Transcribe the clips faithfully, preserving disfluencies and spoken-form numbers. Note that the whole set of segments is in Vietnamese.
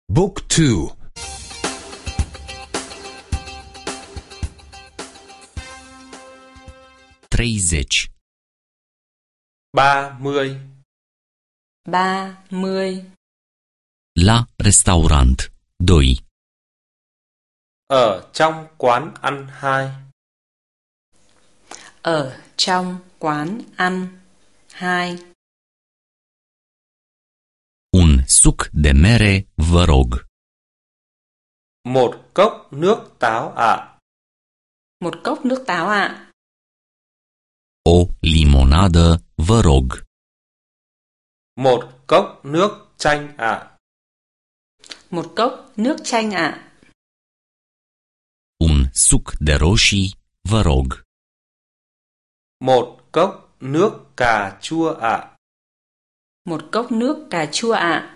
Book two. treizeci. ba mươi. ba mươi. La restaurant. doi. Ở trong quán ăn hai. Ở trong quán ăn hai. Un suc de mere, vă rog. Một cốc nước táo ạ. Một cốc nước táo ạ. O limonadă, vă rog. Một cốc nước chanh ạ. Một cốc nước chanh ạ. Un suc de roșii, vă rog. Một cốc nước cà chua ạ. Một cốc nước cà chua ạ.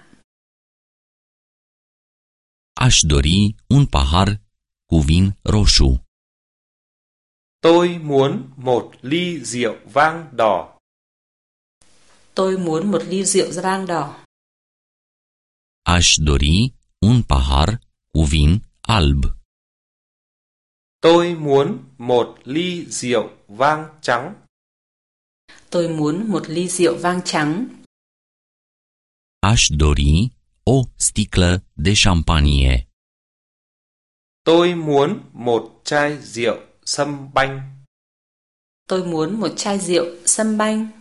Aș dori un pahar cu vin roșu. Tôi muốn một ly rượu vang đỏ. Tôi muốn một ly rượu vang đỏ. Aș dori un pahar cu vin alb. Tôi muốn một ly rượu vang trắng. Tôi muốn một ly rượu vang trắng. Aș dori o sticlă de șampanie. Tôi muốn một chai rượu sâm banh. Tôi muốn một chai rượu sâm banh.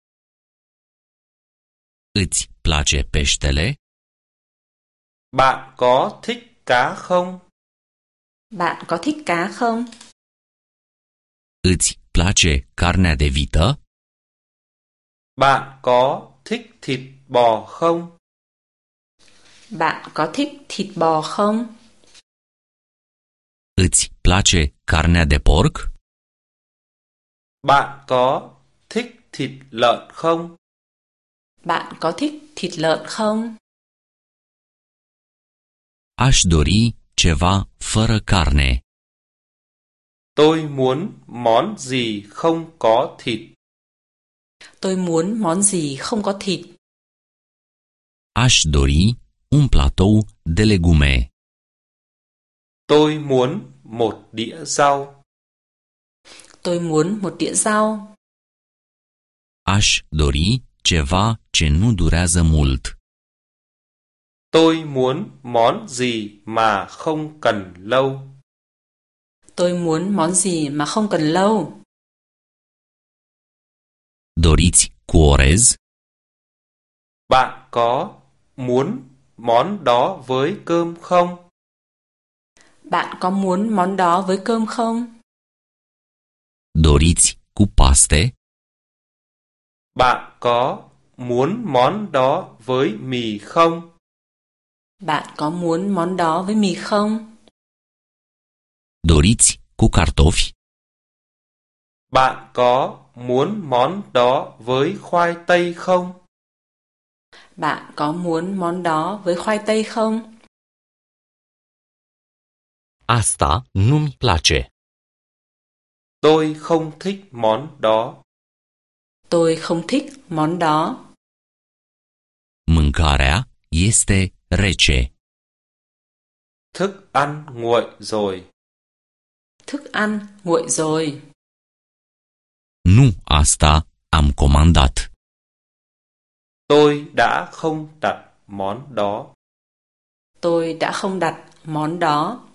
Îți place peștele? Bạn có thích cá không? Bạn có thích cá không? Îți place carnea de vită? Bạn có thích thịt bò không? Bạn có thích thịt bò không? Îți place carnea de porc? Bạn có thích thịt lợn không? Bạn có thích thịt lợn không? Aș dori ceva fără carne. Tôi muốn món gì không có thịt. Tôi muốn món gì không có thịt. Aș dori un platou de legume. Tôi muốn một đĩa rau. Tôi muốn một đĩa rau. Aș dori ceva ce nu durează mult. Tôi muốn món gì mà không cần lâu. Tôi muốn món gì mà không cần lâu. Doriți cu orez? Bạn có muốn món đó với cơm không? Bạn có muốn món đó với cơm không? Doriți cu paste? Bạn có muốn món đó với mì không? Bạn có muốn món đó với mì không? Doriți cu cartofi? Bạn có muốn món đó với khoai tây không? Bạn có muốn món đó với khoai tây không? Asta nu-mi place. Tôi không thích món đó. Tôi không thích món đó. Mâncarea este rece. Thức ăn nguội rồi. Thức ăn nguội rồi. Nu asta am comandat. Tôi đã không đặt món đó. Tôi đã không đặt món đó.